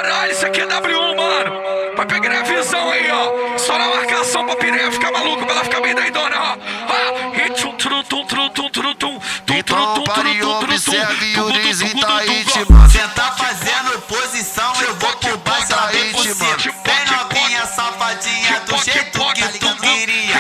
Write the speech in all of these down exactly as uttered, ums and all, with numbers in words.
Caralho, isso aqui é W um, mano. Vai pegar a visão aí, ó. Só na marcação pra piranha ficar maluca, pra ela ficar bem doidona, ó. Ah, e tum, tum, tum, tum, tum, tum, tum. Então pare e observe o desita aí, mano. Cê tá fazendo posição, eu vou pro baixo, ela vem por cima. Vem novinha, safadinha, do jeito que tu queria.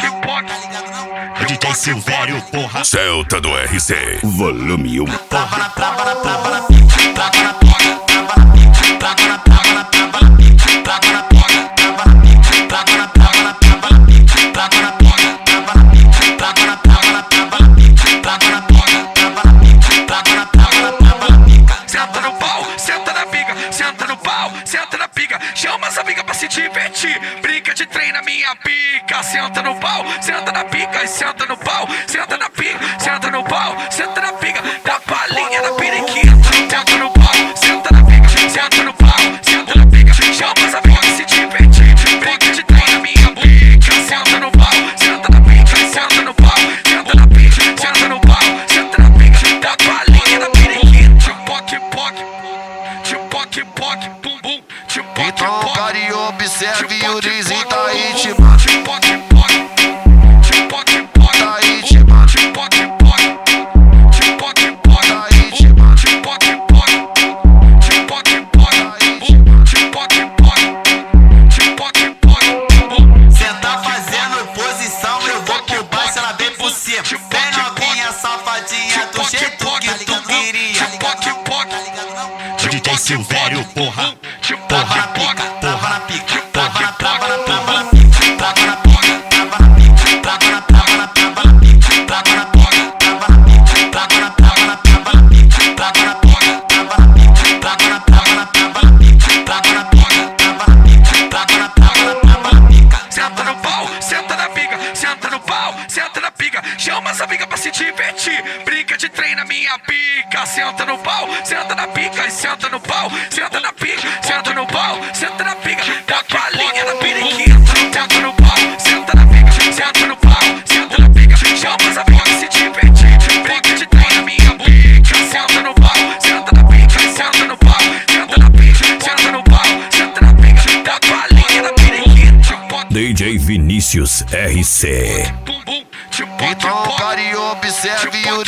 É D J Silvério, porra. Celta do R C, volume um. Trava na, trava na, trava na pica, trava na pica, trava na pica, trava na, trava na, trava na pica, trava na pica, trava na pica, trava na, trava na, trava na pica, trava na pica, trava na pica, trava na, trava na, trava na pica, trava na pica, trava na pica, trava na, trava na, trava na pica. Senta no pau, senta na pica, senta no pau, senta na pica. Chama essa amiga pra se divertir. Brinca de trem na minha pica. Senta no pau, senta na pica e senta no pau, senta na pica, senta no pau, senta na pica, da palhinha da periquita. Senta no pau, senta na pica, senta no pau, senta na pica. Chama essa amiga pra se divertir. Brinca de trem na minha pica. Senta no pau, senta na pica, senta no pau, senta na pica, senta no pau, senta na pica, da palhinha da periquita. Tchipoque, poque, tchipoque, poque, bum bum. Então pare e observe o desita aí, mano. Tchipoque, poque, tchipoque, poque, Tá aí, mano. tchipoque, poque, tchipoque, poque, Tá aí, mano. tchipoque, poque, tchipoque, poque, tchipoque, poque, tchipoque, poque. Cê tá fazendo posição, eu vou pro baixo, ela vem por cima. Vem novinha, safadinha, do jeito que tu queria. Tchipoque, poque, É D J Silvério, porra. Trava na pica, trava na pica, trava na, trava na, trava na pica, trava na pica, trava na pica, trava na, trava na, trava na pica, trava na pica, trava na pica, trava na, trava na, trava na pica, trava na pica, trava na pica, trava na, trava na, trava na pica, trava na pica, trava na pica, trava na, trava na, trava na pica. senta no pau, senta na pica, senta no pau, senta na pica. Chama essa amiga pra se divertir. Brinca de trem na minha pica. Senta no pau, senta na pica e senta no pau, senta na pica, senta no pau, senta na pica, da palhinha da periquita. Senta no pau, senta na pica, senta no pau, senta na pica. Chama essa amiga pra se divertir. Brinca de trem na minha pica. Senta no pau, senta na pica e senta no pau, senta na pica, senta no pau, senta na pica, da palhinha da periquita. D J Vinícius R C. Bum bum, Então pare e observe o